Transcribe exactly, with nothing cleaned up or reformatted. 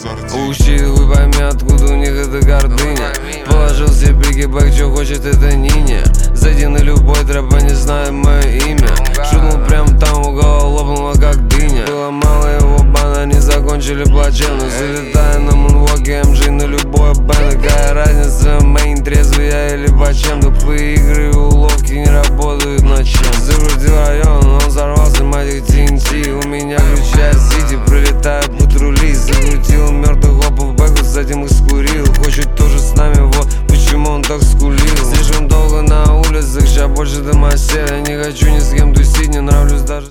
Ущи, хуй пойми, откуда у них эта гордыня. Положил себе пикебэк, что хочет это Нине. Зайди на любой трэп, они знают мое имя. Шутнул прям там, уголо лопнуло как дыня. Было мало его бана, они закончили плачевно. Залетая на мунвоке, эм джей на любой бэнд. Какая разница, мейн, трезвый я или по чем-то. Тупые игры и уловки не работают ночем. Закрутил район, он взорвался, мать их ти эн ти. У меня ключи от Сити.